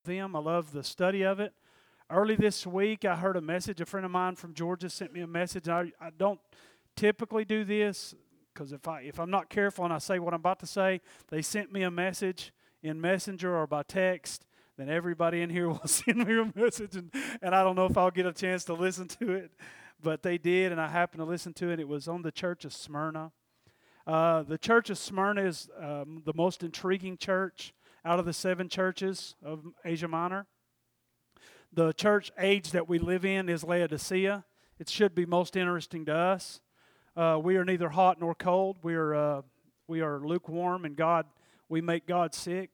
them. I love the study of it. Early this week, I heard a message. A friend of mine from Georgia sent me a message. I don't typically do this because if I'm not careful and I say what I'm about to say, they sent me a message in Messenger or by text. Then everybody in here will send me a message, and I don't know if I'll get a chance to listen to it. But they did, and I happened to listen to it. It was on the church of Smyrna. The church of Smyrna is the most intriguing church out of the 7 churches of Asia Minor. The church age that we live in is Laodicea. It should be most interesting to us. We are neither hot nor cold. We are lukewarm, and we make God sick.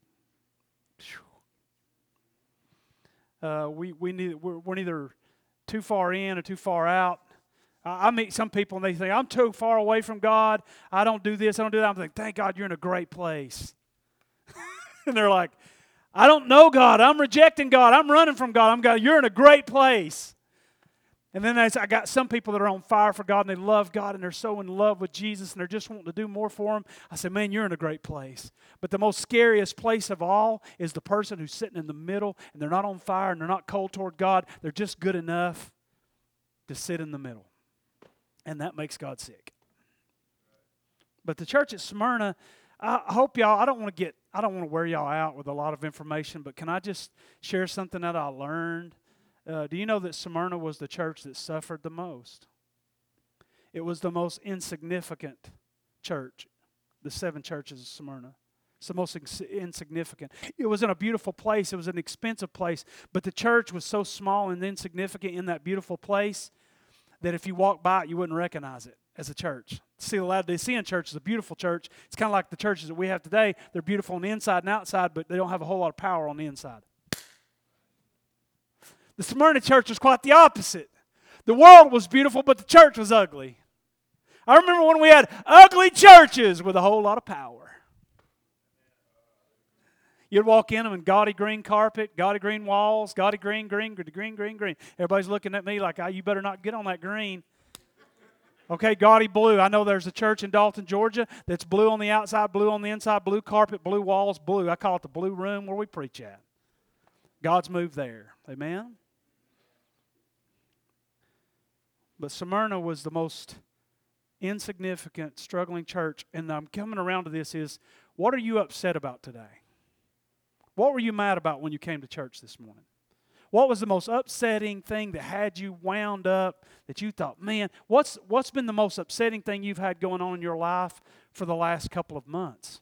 We're neither too far in or too far out. I meet some people and they think, I'm too far away from God. I don't do this, I don't do that. I'm like, thank God you're in a great place. And they're like, I don't know God. I'm rejecting God. I'm running from God. You're in a great place. And then I got some people that are on fire for God and they love God and they're so in love with Jesus and they're just wanting to do more for Him. I say, man, you're in a great place. But the most scariest place of all is the person who's sitting in the middle and they're not on fire and they're not cold toward God. They're just good enough to sit in the middle. And that makes God sick. But the church at Smyrna, I hope y'all, I don't want to wear y'all out with a lot of information, but can I just share something that I learned? Do you know that Smyrna was the church that suffered the most? It was the most insignificant church, the 7 churches of Smyrna. It's the most insignificant. It was in a beautiful place. It was an expensive place, but the church was so small and insignificant in that beautiful place that if you walk by it, you wouldn't recognize it as a church. See, the Laodicean church is a beautiful church. It's kind of like the churches that we have today. They're beautiful on the inside and outside, but they don't have a whole lot of power on the inside. The Smyrna church was quite the opposite. The world was beautiful, but the church was ugly. I remember when we had ugly churches with a whole lot of power. You'd walk in them and gaudy green carpet, gaudy green walls, gaudy green. Everybody's looking at me like, you better not get on that green. Okay, gaudy blue. I know there's a church in Dalton, Georgia that's blue on the outside, blue on the inside, blue carpet, blue walls, blue. I call it the blue room where we preach at. God's moved there. Amen? But Smyrna was the most insignificant, struggling church. And I'm coming around to this is, what are you upset about today? What were you mad about when you came to church this morning? What was the most upsetting thing that had you wound up that you thought, man, what's been the most upsetting thing you've had going on in your life for the last couple of months?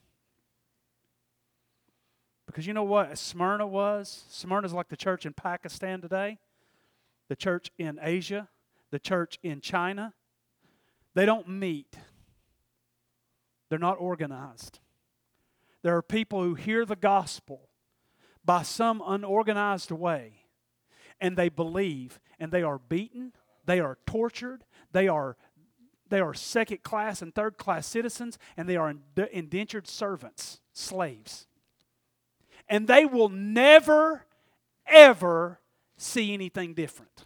Because you know what Smyrna was? Smyrna is like the church in Pakistan today, the church in Asia, the church in China. They don't meet. They're not organized. There are people who hear the gospel by some unorganized way, and they believe, and they are beaten, they are tortured, they are second-class and third-class citizens, and they are indentured servants, slaves. And they will never, ever see anything different.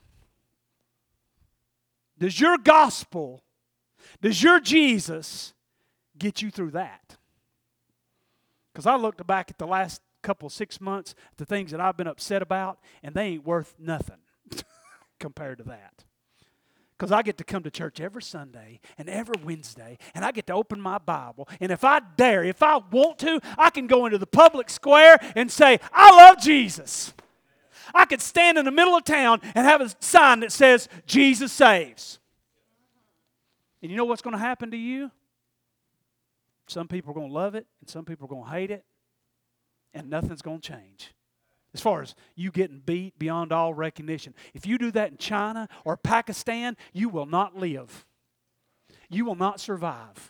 Does your gospel, does your Jesus get you through that? Because I looked back at the last couple 6 months, the things that I've been upset about, and they ain't worth nothing compared to that. Because I get to come to church every Sunday and every Wednesday, and I get to open my Bible, and if I want to, I can go into the public square and say, I love Jesus. I could stand in the middle of town and have a sign that says, Jesus saves. And you know what's going to happen to you? Some people are going to love it, and some people are going to hate it, and nothing's going to change. As far as you getting beat beyond all recognition. If you do that in China or Pakistan, you will not live. You will not survive.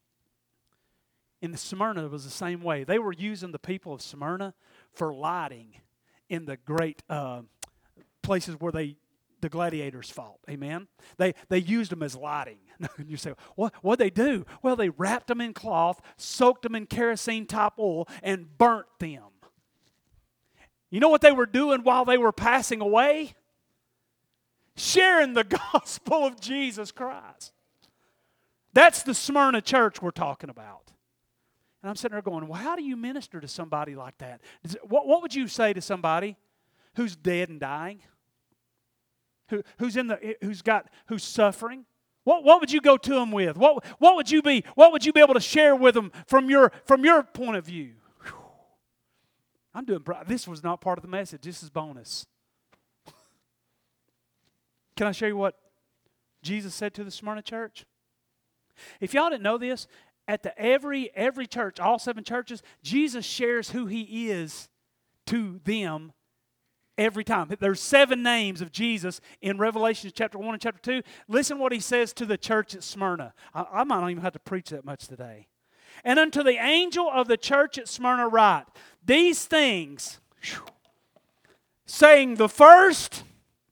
In Smyrna, it was the same way. They were using the people of Smyrna for lighting in the great places where the gladiators fought. Amen? They used them as lighting. You say, what'd they do? Well, they wrapped them in cloth, soaked them in kerosene-type oil, and burnt them. You know what they were doing while they were passing away? Sharing the gospel of Jesus Christ. That's the Smyrna church we're talking about. And I'm sitting there going, well, how do you minister to somebody like that? What would you say to somebody who's dead and dying? Who's suffering? What would you go to them with? What would you be able to share with them from your point of view? Whew. This was not part of the message. This is bonus. Can I show you what Jesus said to the Smyrna church? If y'all didn't know this, at every church, all 7 churches, Jesus shares who He is to them every time. There's 7 names of Jesus in Revelation chapter 1 and chapter 2. Listen what He says to the church at Smyrna. I might not even have to preach that much today. And unto the angel of the church at Smyrna write, these things, saying the first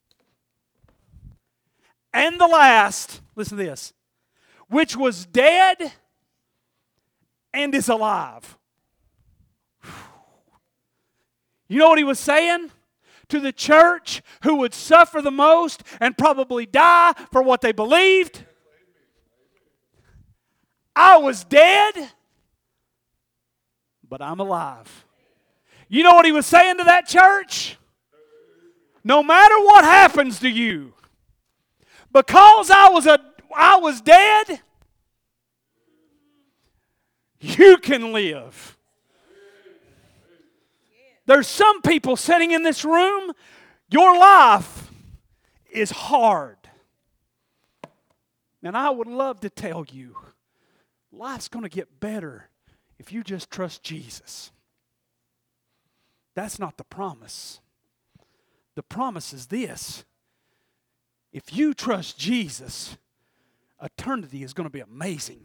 and the last, listen to this, which was dead and is alive. You know what He was saying? To the church who would suffer the most and probably die for what they believed. I was dead, but I'm alive. You know what He was saying to that church? No matter what happens to you, because I was dead, you can live. There's some people sitting in this room, your life is hard. And I would love to tell you, life's going to get better if you just trust Jesus. That's not the promise. The promise is this. If you trust Jesus, eternity is going to be amazing.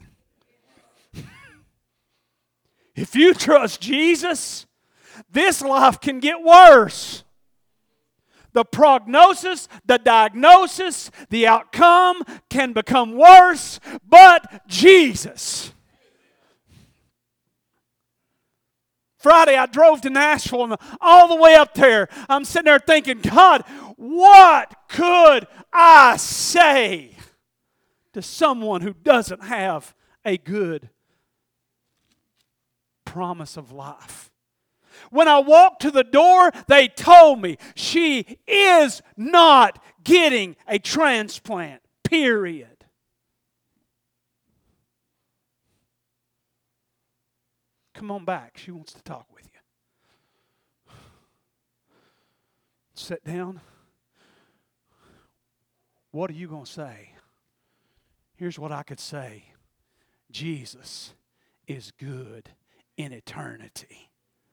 If you trust Jesus, this life can get worse. The prognosis, the diagnosis, the outcome can become worse, but Jesus. Friday, I drove to Nashville, and all the way up there, I'm sitting there thinking, God, what could I say to someone who doesn't have a good promise of life? When I walked to the door, they told me she is not getting a transplant, period. Come on back. She wants to talk with you. Sit down. What are you going to say? Here's what I could say. Jesus is good in eternity.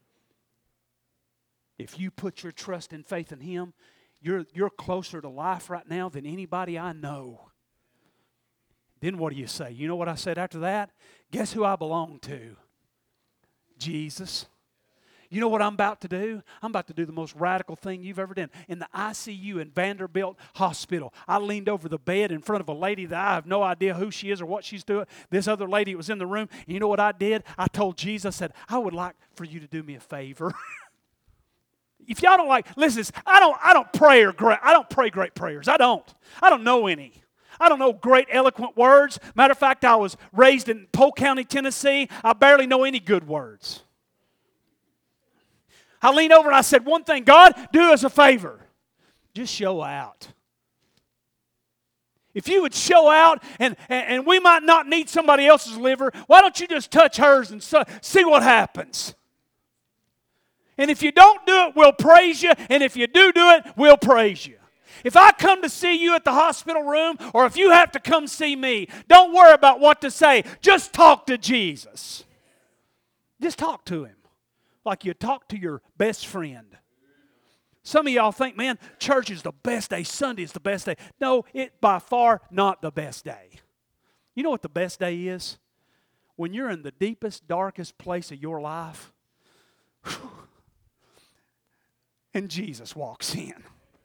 If you put your trust and faith in Him, you're closer to life right now than anybody I know. Then what do you say? You know what I said after that? Guess who I belong to? Jesus. You know what I'm about to do? I'm about to do the most radical thing you've ever done. In the ICU in Vanderbilt Hospital, I leaned over the bed in front of a lady that I have no idea who she is or what she's doing. This other lady was in the room. And you know what I did? I told Jesus, I said, I would like for you to do me a favor. If y'all don't like, listen, I don't pray great prayers. I don't know any. I don't know great eloquent words. Matter of fact, I was raised in Polk County, Tennessee. I barely know any good words. I leaned over and I said one thing, God, do us a favor. Just show out. If you would show out, and we might not need somebody else's liver, why don't you just touch hers and see what happens? And if you don't do it, we'll praise you. And if you do it, we'll praise you. If I come to see you at the hospital room, or if you have to come see me, don't worry about what to say. Just talk to Jesus. Just talk to Him like you talk to your best friend. Some of y'all think, man, church is the best day. Sunday is the best day. No, it by far not the best day. You know what the best day is? When you're in the deepest, darkest place of your life, and Jesus walks in.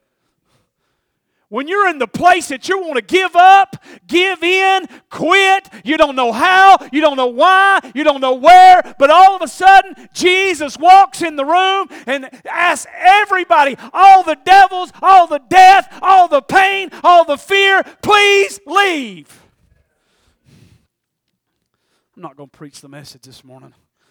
When you're in the place that you want to give up, give in, quit, you don't know how, you don't know why, you don't know where, but all of a sudden, Jesus walks in the room and asks everybody, all the devils, all the death, all the pain, all the fear, please leave. I'm not going to preach the message this morning.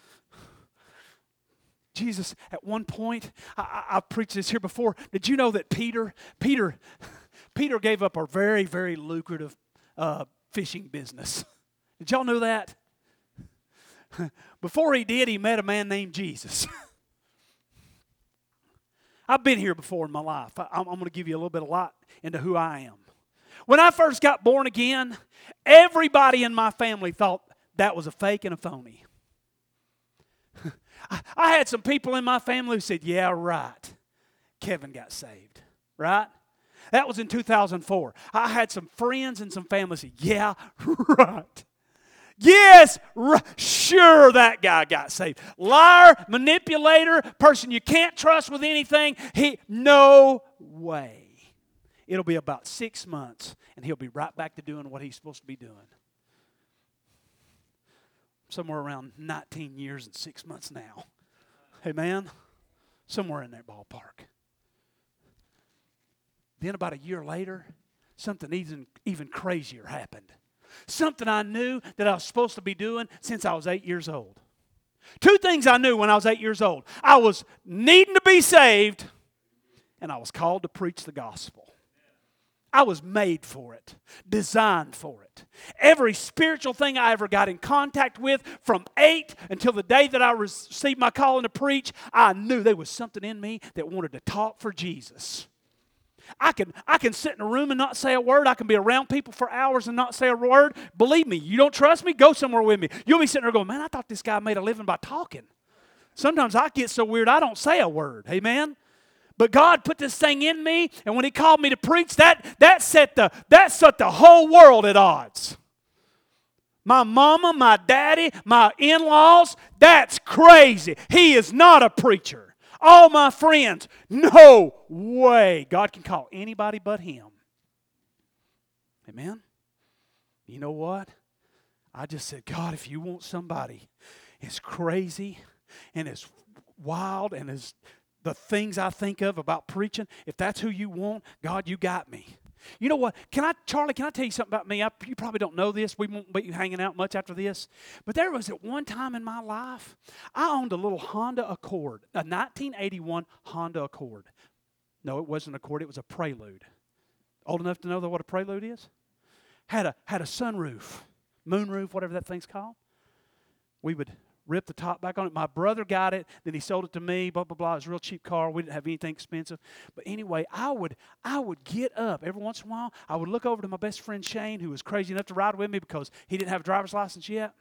Jesus, at one point, I've preached this here before. Did you know that Peter gave up a very, very lucrative fishing business? Did y'all know that? Before he did, he met a man named Jesus. I've been here before in my life. I'm going to give you a little bit of light into who I am. When I first got born again, everybody in my family thought that was a fake and a phony. I had some people in my family who said, yeah, right, Kevin got saved, right? That was in 2004. I had some friends and some family say, yeah, right. Yes, sure, that guy got saved. Liar, manipulator, person you can't trust with anything. No way. It'll be about 6 months, and he'll be right back to doing what he's supposed to be doing. Somewhere around 19 years and 6 months now. Amen? Somewhere in that ballpark. Then about a year later, something even crazier happened. Something I knew that I was supposed to be doing since I was 8 years old. 2 things I knew when I was 8 years old. I was needing to be saved, and I was called to preach the gospel. I was made for it, designed for it. Every spiritual thing I ever got in contact with from 8 until the day that I received my calling to preach, I knew there was something in me that wanted to talk for Jesus. I can sit in a room and not say a word. I can be around people for hours and not say a word. Believe me, you don't trust me? Go somewhere with me. You'll be sitting there going, man, I thought this guy made a living by talking. Sometimes I get so weird I don't say a word. Amen? But God put this thing in me, and when He called me to preach, that set the whole world at odds. My mama, my daddy, my in-laws, that's crazy. He is not a preacher. All my friends, no way. God can call anybody but Him. Amen? You know what? I just said, God, if you want somebody as crazy and as wild and as the things I think of about preaching, if that's who you want, God, you got me. You know what? Charlie, can I tell you something about me? You probably don't know this. We won't be hanging out much after this. But there was at one time in my life, I owned a little Honda Accord, a 1981 Honda Accord. No, it wasn't an Accord. It was a Prelude. Old enough to know what a Prelude is? Had a sunroof, moonroof, whatever that thing's called. We would rip the top back on it. My brother got it, then he sold it to me, blah, blah, blah. It was a real cheap car. We didn't have anything expensive. But anyway, I would get up every once in a while. I would look over to my best friend Shane, who was crazy enough to ride with me because he didn't have a driver's license yet.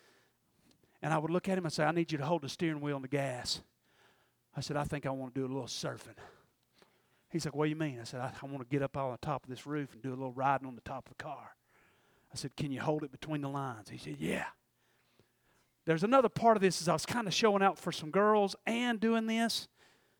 And I would look at him and say, I need you to hold the steering wheel and the gas. I said, I think I want to do a little surfing. He's like, what do you mean? I said, I want to get up on the top of this roof and do a little riding on the top of the car. I said, can you hold it between the lines? He said, yeah. There's another part of this is I was kind of showing out for some girls and doing this.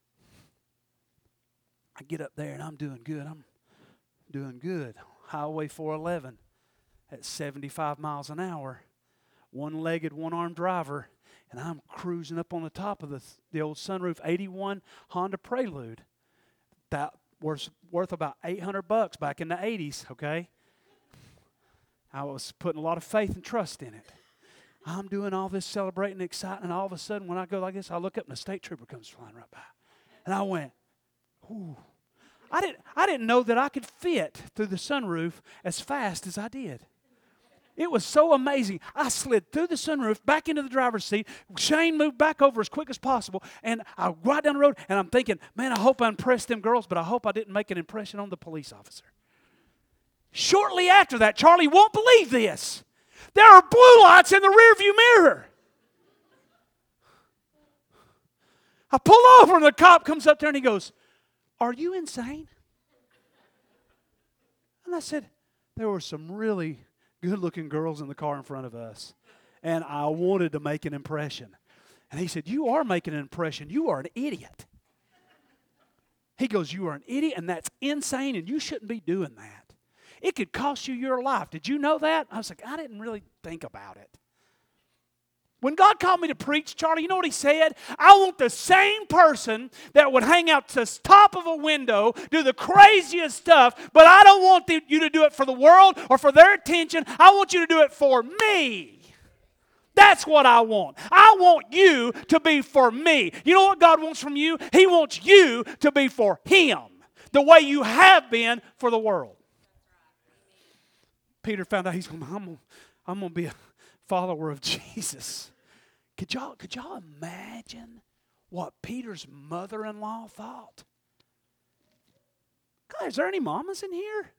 I get up there and I'm doing good. I'm doing good. Highway 411 at 75 miles an hour. One-legged, one-armed driver. And I'm cruising up on the top of the old sunroof 81 Honda Prelude. That was worth about $800 back in the 80s, okay? I was putting a lot of faith and trust in it. I'm doing all this celebrating, exciting, and all of a sudden when I go like this, I look up and a state trooper comes flying right by. And I went, ooh. I didn't know that I could fit through the sunroof as fast as I did. It was so amazing. I slid through the sunroof, back into the driver's seat. Shane moved back over as quick as possible, and I right down the road, and I'm thinking, man, I hope I impressed them girls, but I hope I didn't make an impression on the police officer. Shortly after that, Charlie won't believe this. There are blue lights in the rearview mirror. I pull over and the cop comes up there and he goes, are you insane? And I said, there were some really good-looking girls in the car in front of us, and I wanted to make an impression. And he said, you are making an impression. You are an idiot. He goes, you are an idiot, and that's insane, and you shouldn't be doing that. It could cost you your life. Did you know that? I was like, I didn't really think about it. When God called me to preach, Charlie, you know what He said? I want the same person that would hang out to the top of a window, do the craziest stuff, but I don't want you to do it for the world or for their attention. I want you to do it for me. That's what I want. I want you to be for me. You know what God wants from you? He wants you to be for Him, the way you have been for the world. Peter found out I'm going to be a follower of Jesus. Could y'all imagine what Peter's mother-in-law thought? God, is there any mamas in here?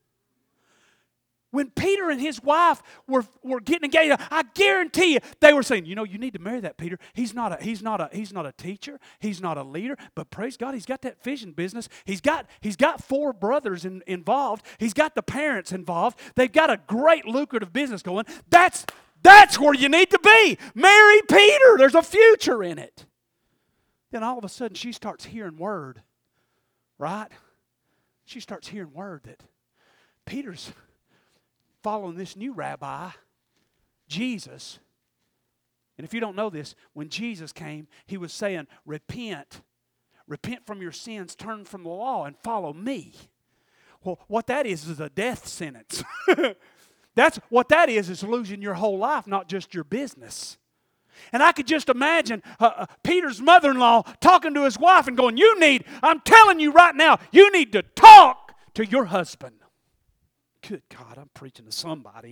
When Peter and his wife were getting engaged, I guarantee you, they were saying, you need to marry that Peter. He's not a teacher. He's not a leader. But praise God, he's got that fishing business. He's got 4 brothers involved. He's got the parents involved. They've got a great lucrative business going. That's where you need to be. Marry Peter. There's a future in it. Then all of a sudden she starts hearing word, right? She starts hearing word that Peter's following this new rabbi, Jesus. And if you don't know this, when Jesus came, He was saying, repent. Repent from your sins, turn from the law, and follow me. Well, what that is a death sentence. That's what that is losing your whole life, not just your business. And I could just imagine Peter's mother-in-law talking to his wife and going, I'm telling you right now, you need to talk to your husband. Good God, I'm preaching to somebody.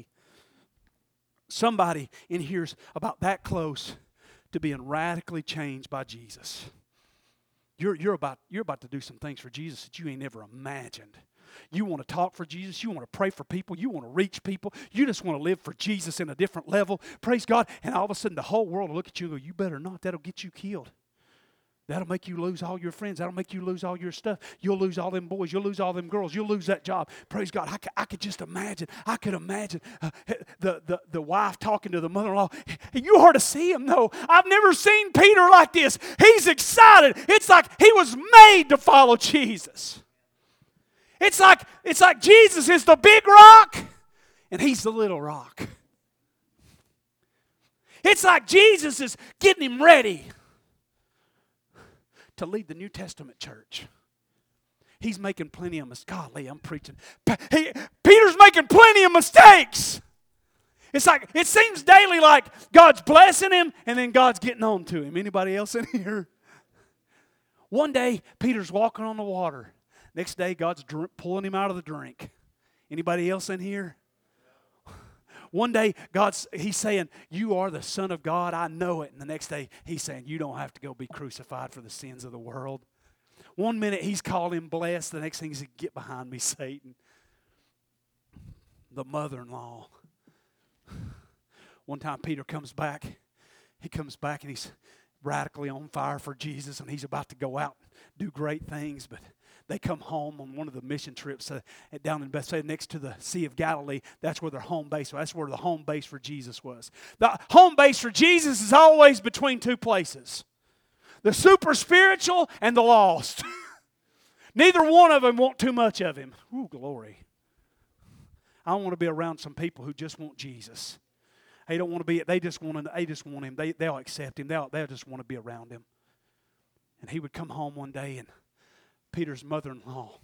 Somebody in here's about that close to being radically changed by Jesus. You're about to do some things for Jesus that you ain't never imagined. You want to talk for Jesus. You want to pray for people. You want to reach people. You just want to live for Jesus in a different level. Praise God. And all of a sudden the whole world will look at you and go, you better not. That'll get you killed. That'll make you lose all your friends. That'll make you lose all your stuff. You'll lose all them boys. You'll lose all them girls. You'll lose that job. Praise God. I could just imagine. I could imagine the wife talking to the mother-in-law. You ought to see him, though. I've never seen Peter like this. He's excited. It's like he was made to follow Jesus. It's like Jesus is the big rock and he's the little rock. It's like Jesus is getting him ready to lead the New Testament church. He's making plenty of mistakes. Golly, I'm preaching. Peter's making plenty of mistakes. It's like, it seems daily like God's blessing him and then God's getting on to him. Anybody else in here? One day, Peter's walking on the water. Next day, God's pulling him out of the drink. Anybody else in here? One day, He's saying, you are the Son of God, I know it. And the next day, He's saying, you don't have to go be crucified for the sins of the world. One minute, He's called him blessed. The next thing, He's get behind me, Satan. The mother-in-law. One time, Peter comes back. He comes back and he's radically on fire for Jesus. And he's about to go out and do great things. But they come home on one of the mission trips down in Bethsaida next to the Sea of Galilee. That's where their home base was. That's where the home base for Jesus was. The home base for Jesus is always between 2 places. The super spiritual and the lost. Neither one of them want too much of Him. Ooh, glory. I want to be around some people who just want Jesus. They don't want to be. They just want Him. They'll accept Him. They'll just want to be around Him. And he would come home one day and Peter's mother-in-law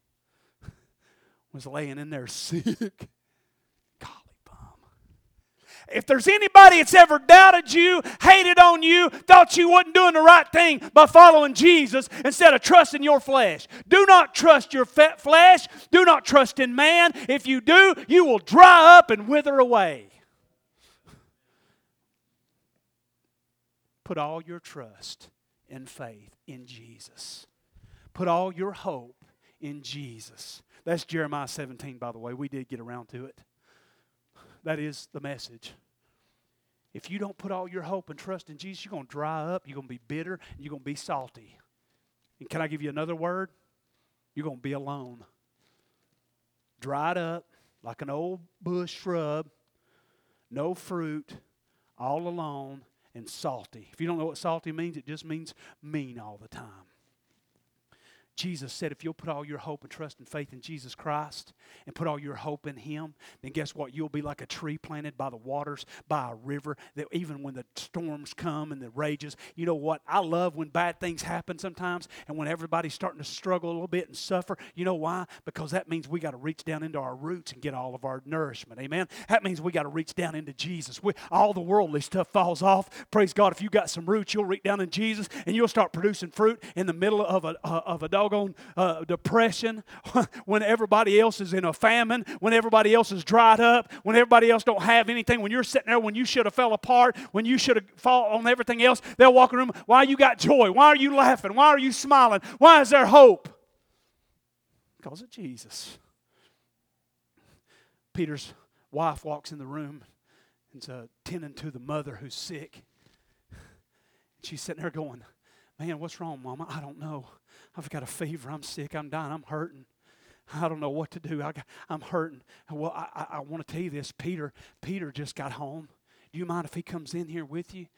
was laying in there sick. Golly bum. If there's anybody that's ever doubted you, hated on you, thought you wasn't doing the right thing by following Jesus instead of trusting your flesh, do not trust your flesh. Do not trust in man. If you do, you will dry up and wither away. Put all your trust and faith in Jesus. Put all your hope in Jesus. That's Jeremiah 17, by the way. We did get around to it. That is the message. If you don't put all your hope and trust in Jesus, you're going to dry up, you're going to be bitter, and you're going to be salty. And can I give you another word? You're going to be alone. Dried up like an old bush shrub, no fruit, all alone, and salty. If you don't know what salty means, it just means mean all the time. Jesus said, if you'll put all your hope and trust and faith in Jesus Christ and put all your hope in Him, then guess what? You'll be like a tree planted by the waters, by a river, that even when the storms come and the rages, you know what? I love when bad things happen sometimes and when everybody's starting to struggle a little bit and suffer. You know why? Because that means we got to reach down into our roots and get all of our nourishment. Amen? That means we got to reach down into Jesus. All the worldly stuff falls off. Praise God. If you got some roots, you'll reach down in Jesus and you'll start producing fruit in the middle of a doggone depression, when everybody else is in a famine, when everybody else is dried up, when everybody else don't have anything, when you're sitting there, when you should have fell apart, when you should have fallen on everything else, they'll walk in the room. Why you got joy? Why are you laughing? Why are you smiling? Why is there hope? Because of Jesus. Peter's wife walks in the room and tending to the mother who's sick. She's sitting there going, man, what's wrong, Mama? I don't know. I've got a fever. I'm sick. I'm dying. I'm hurting. I don't know what to do. I'm hurting. Well, I want to tell you this. Peter just got home. Do you mind if he comes in here with you?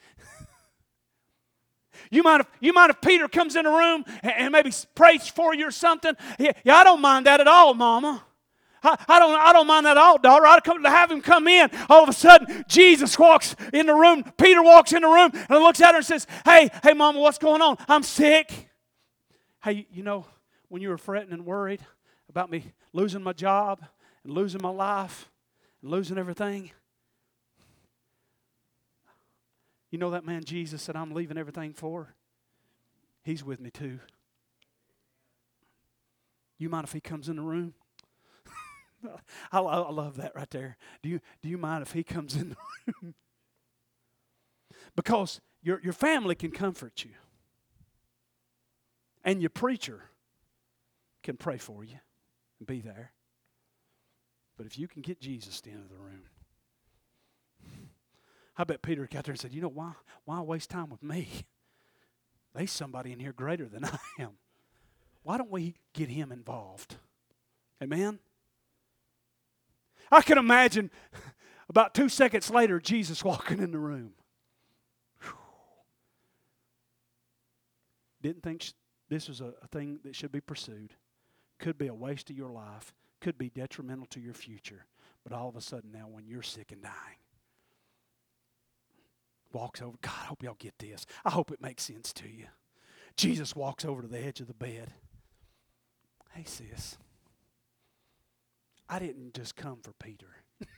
You mind if Peter comes in the room and maybe prays for you or something? Yeah, I don't mind that at all, Mama. I don't mind that at all, daughter. I'd come to have him come in. All of a sudden, Jesus walks in the room. Peter walks in the room and looks at her and says, hey, Mama, what's going on? I'm sick. Hey, you know, when you were fretting and worried about me losing my job and losing my life and losing everything, you know that man Jesus that I'm leaving everything for? He's with me too. You mind if he comes in the room? I love that right there. Do you mind if he comes in the room? Because your family can comfort you. And your preacher can pray for you and be there. But if you can get Jesus into the room, I bet Peter got there and said, you know, why waste time with me? There's somebody in here greater than I am. Why don't we get him involved? Amen? I can imagine about 2 seconds later, Jesus walking in the room. Whew. Didn't think this was a thing that should be pursued. Could be a waste of your life. Could be detrimental to your future. But all of a sudden now when you're sick and dying, walks over. God, I hope y'all get this. I hope it makes sense to you. Jesus walks over to the edge of the bed. Hey, sis. I didn't just come for Peter.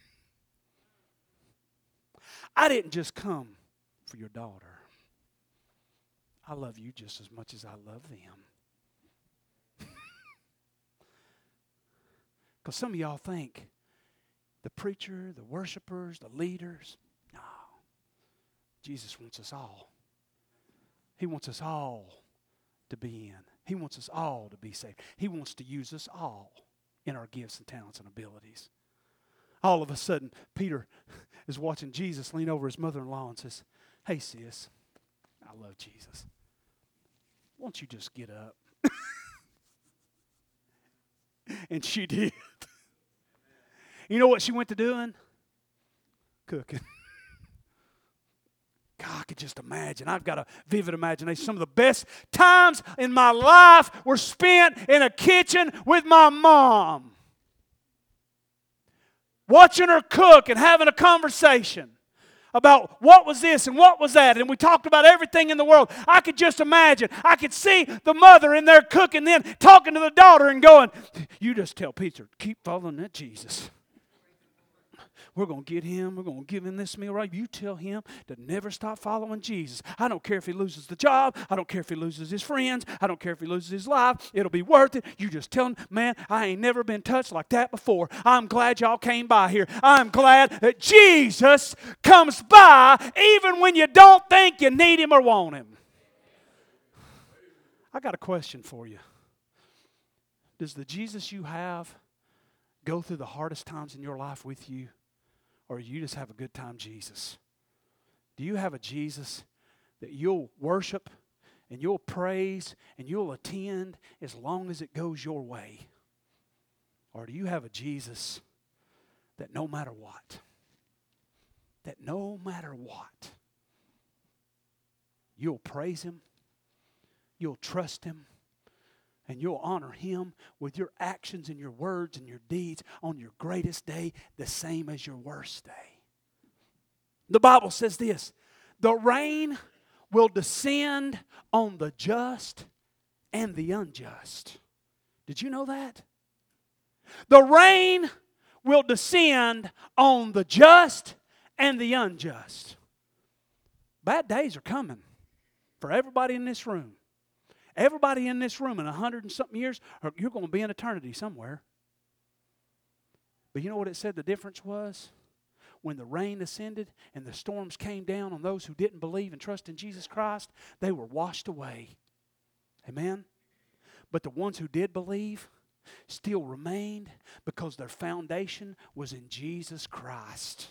I didn't just come for your daughter. I love you just as much as I love them. Because some of y'all think the preacher, the worshipers, the leaders, no. Jesus wants us all. He wants us all to be in. He wants us all to be saved. He wants to use us all in our gifts and talents and abilities. All of a sudden, Peter is watching Jesus lean over his mother-in-law and says, hey, sis, I love Jesus. Why don't you just get up? And she did. You know what she went to doing? Cooking. God, I could just imagine. I've got a vivid imagination. Some of the best times in my life were spent in a kitchen with my mom. Watching her cook and having a conversation about what was this and what was that. And we talked about everything in the world. I could just imagine. I could see the mother in there cooking, then talking to the daughter and going, you just tell Peter, keep following that Jesus. We're going to get him. We're going to give him this meal, right? You tell him to never stop following Jesus. I don't care if he loses the job. I don't care if he loses his friends. I don't care if he loses his life. It'll be worth it. You just tell him, man, I ain't never been touched like that before. I'm glad y'all came by here. I'm glad that Jesus comes by even when you don't think you need him or want him. I got a question for you. Does the Jesus you have go through the hardest times in your life with you? Or you just have a good time Jesus? Do you have a Jesus that you'll worship and you'll praise and you'll attend as long as it goes your way? Or do you have a Jesus that no matter what, you'll praise him, you'll trust him, And you'll honor Him with your actions and your words and your deeds on your greatest day, the same as your worst day. The Bible says this, the rain will descend on the just and the unjust. Did you know that? The rain will descend on the just and the unjust. Bad days are coming for everybody in this room. Everybody in this room in 100 and something years, you're going to be in eternity somewhere. But you know what it said the difference was? When the rain descended and the storms came down on those who didn't believe and trust in Jesus Christ, they were washed away. Amen? But the ones who did believe still remained because their foundation was in Jesus Christ.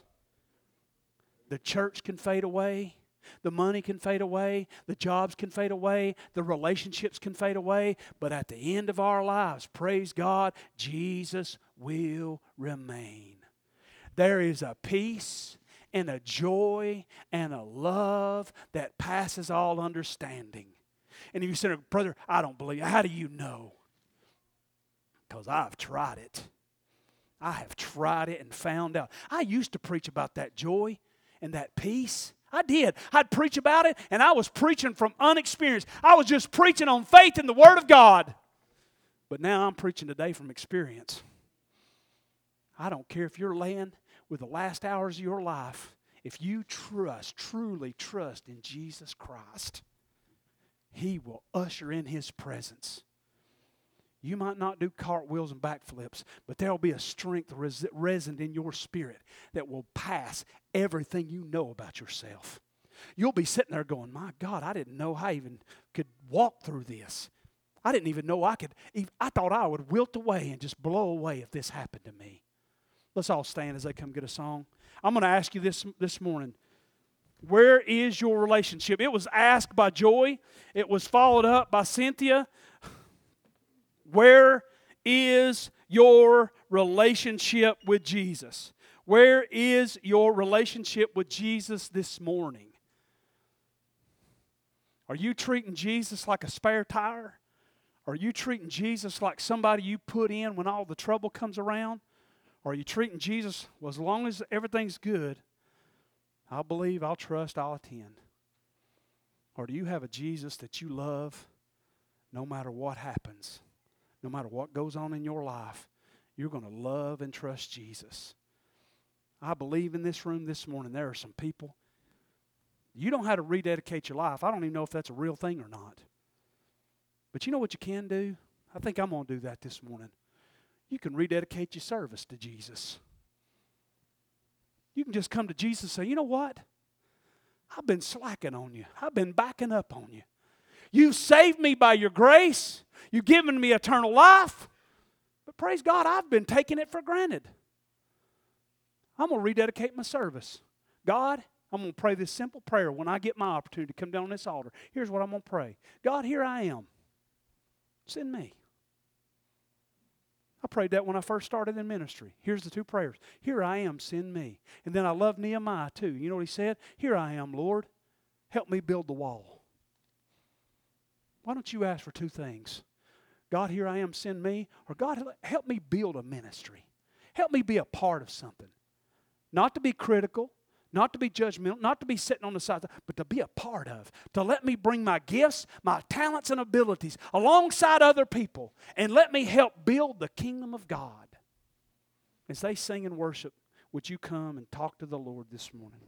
The church can fade away. The money can fade away. The jobs can fade away. The relationships can fade away. But at the end of our lives, praise God, Jesus will remain. There is a peace and a joy and a love that passes all understanding. And if you say, brother, I don't believe it. How do you know? Because I've tried it. I have tried it and found out. I used to preach about that joy and that peace. I did. I'd preach about it, and I was preaching from unexperience. I was just preaching on faith in the Word of God. But now I'm preaching today from experience. I don't care if you're laying with the last hours of your life. If you truly trust in Jesus Christ, He will usher in His presence. You might not do cartwheels and backflips, but there will be a strength resident in your spirit that will pass everything you know about yourself. You'll be sitting there going, my God, I didn't know I even could walk through this. I didn't even know I could. I thought I would wilt away and just blow away if this happened to me. Let's all stand as they come get a song. I'm going to ask you this morning. Where is your relationship? It was asked by Joy. It was followed up by Cynthia. Where is your relationship with Jesus? Where is your relationship with Jesus this morning? Are you treating Jesus like a spare tire? Are you treating Jesus like somebody you put in when all the trouble comes around? Or are you treating Jesus, well, as long as everything's good, I'll believe, I'll trust, I'll attend? Or do you have a Jesus that you love no matter what happens? No matter what goes on in your life, you're going to love and trust Jesus. I believe in this room this morning there are some people, you don't have to rededicate your life. I don't even know if that's a real thing or not. But you know what you can do? I think I'm going to do that this morning. You can rededicate your service to Jesus. You can just come to Jesus and say, you know what? I've been slacking on you. I've been backing up on you. You've saved me by your grace. You've given me eternal life. But praise God, I've been taking it for granted. I'm going to rededicate my service. God, I'm going to pray this simple prayer when I get my opportunity to come down on this altar. Here's what I'm going to pray. God, here I am. Send me. I prayed that when I first started in ministry. Here's the two prayers. Here I am, send me. And then I love Nehemiah too. You know what he said? Here I am, Lord. Help me build the wall. Why don't you ask for two things? God, here I am, send me. Or God, help me build a ministry. Help me be a part of something. Not to be critical, not to be judgmental, not to be sitting on the side, but to be a part of. To let me bring my gifts, my talents and abilities alongside other people. And let me help build the kingdom of God. As they sing and worship, would you come and talk to the Lord this morning?